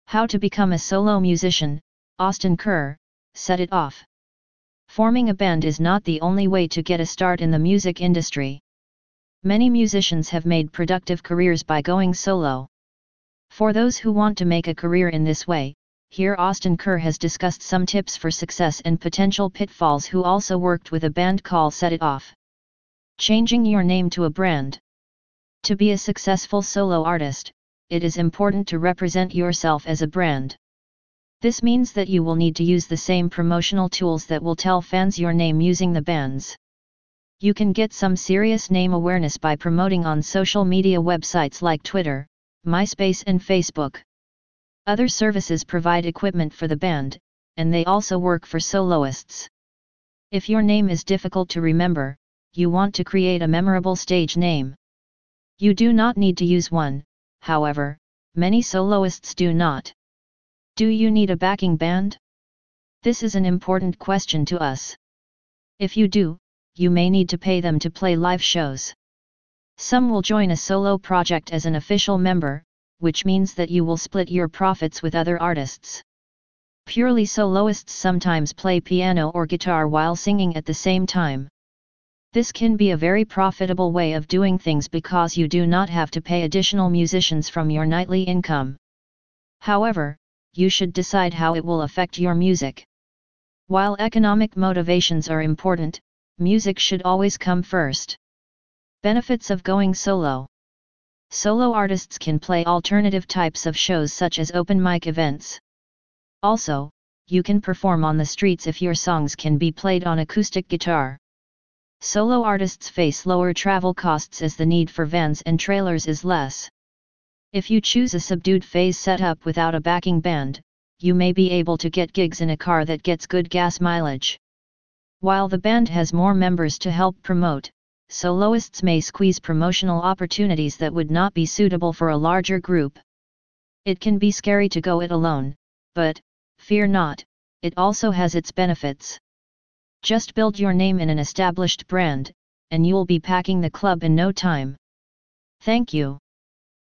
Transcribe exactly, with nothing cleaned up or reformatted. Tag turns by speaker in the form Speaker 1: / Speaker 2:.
Speaker 1: How to become a solo musician, Austin Kerr, Set It Off. Forming a band is not the only way to get a start in the music industry. Many musicians have made productive careers by going solo. For those who want to make a career in this way, here Austin Kerr has discussed some tips for success and potential pitfalls who also worked with a band called Set It Off. Changing your name to a brand. To be a successful solo artist, it is important to represent yourself as a brand. This means that you will need to use the same promotional tools that will tell fans your name using the band's. You can get some serious name awareness by promoting on social media websites like Twitter, MySpace and Facebook. Other services provide equipment for the band, and they also work for soloists. If your name is difficult to remember, you want to create a memorable stage name. You do not need to use one, however, many soloists do not. Do you need a backing band? This is an important question to us. If you do, you may need to pay them to play live shows. Some will join a solo project as an official member, which means that you will split your profits with other artists. Purely soloists sometimes play piano or guitar while singing at the same time. This can be a very profitable way of doing things because you do not have to pay additional musicians from your nightly income. However, you should decide how it will affect your music. While economic motivations are important, music should always come first. Benefits of going solo. Solo artists can play alternative types of shows such as open mic events. Also, you can perform on the streets if your songs can be played on acoustic guitar. Solo artists face lower travel costs as the need for vans and trailers is less. If you choose a subdued phase setup without a backing band, you may be able to get gigs in a car that gets good gas mileage. While the band has more members to help promote, soloists may squeeze promotional opportunities that would not be suitable for a larger group. It can be scary to go it alone, but, fear not, it also has its benefits. Just build your name in an established brand, and you'll be packing the club in no time. Thank you.